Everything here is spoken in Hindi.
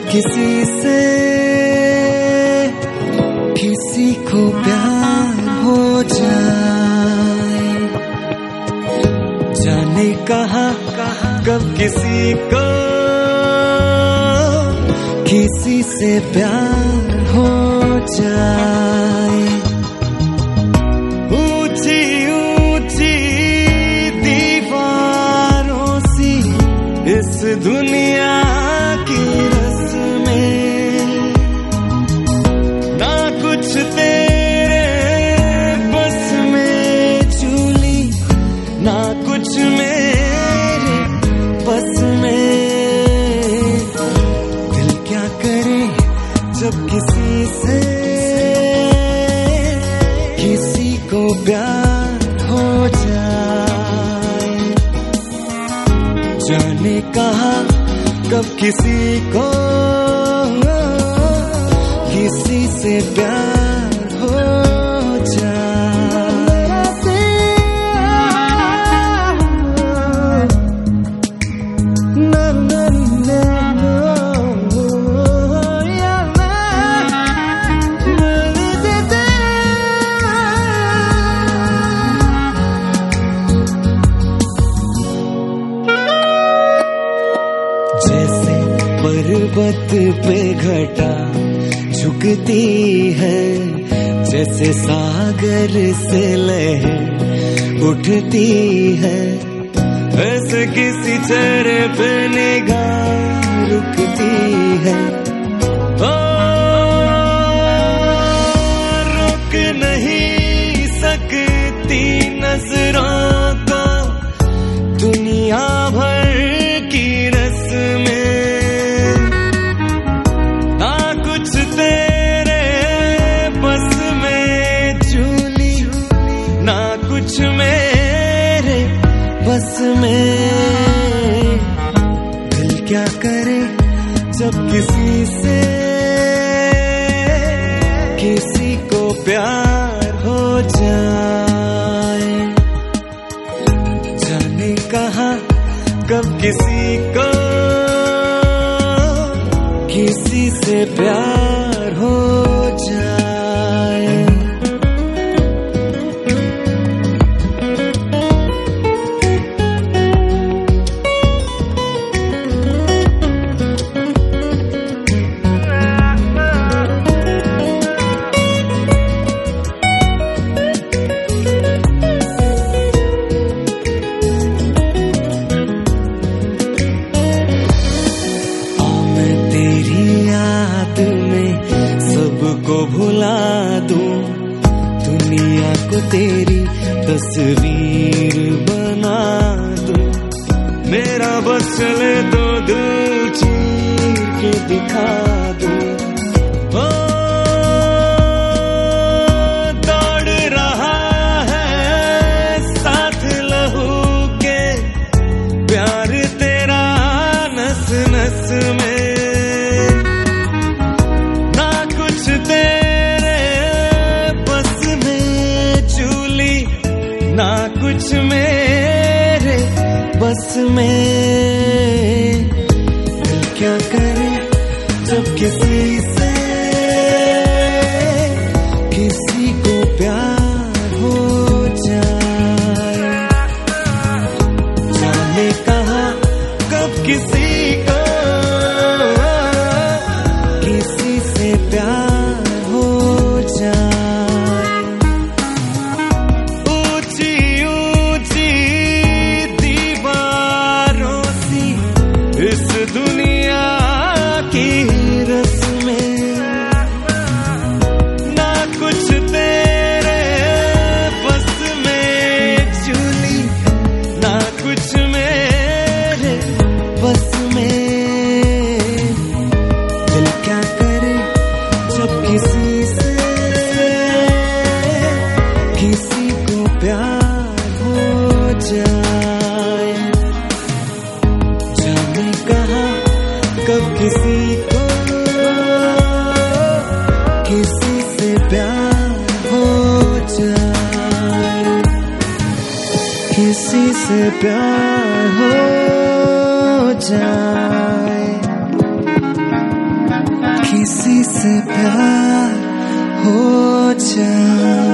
किसी से किसी को प्यार हो जाए, जाने कहाँ कब किसी को किसी से प्यार हो जाए। ऊंची ऊंची दीवारों सी इस दुनिया की रस्में, ना कुछ तेरे बस में चूली, ना कुछ मेरे बस में। दिल क्या करे जब किसी से किसी को प्यार हो जाए, जाने कहाँ कब किसी को किसी से प्यार हो जैसे पर्वत पे घटा झुकती है, जैसे सागर से लहर उठती है, ऐसे किसी चेहरे पे निगाह रुकती है। ओ, रोक नहीं सकती नजरों को दुनिया भर की रस्में, ना कुछ तेरे बस में चूली, ना कुछ मेरे बस में। दिल क्या करे जब किसी से किसी को प्यार हो जाए, जाने कहाँ कब किसी को किसी से प्यार हो जाए। सबको भुला दूं, दुनिया को तेरी तस्वीर बना दूं, मेरा बस चले तो दिल चीर के दिखा दूं। ओ, दौड़ रहा है साथ लहू के प्यार तेरा नस नस में, ना कुछ मेरे बस में। दिल क्या करे जब किसी से किसी को प्यार हो जाए, जाने कहाँ कब किसी को किसी से प्यार हो जाए। इस दुनिया की रस्में, ना कुछ तेरे बस में चूली, ना कुछ मेरे बस में। दिल क्या करे जब किसी से किसी को प्यार हो जाए, जाने कहाँ कब किसी को किसी से प्यार हो जाए, किसी से प्यार हो जाए। किसी से प्यार हो जाए।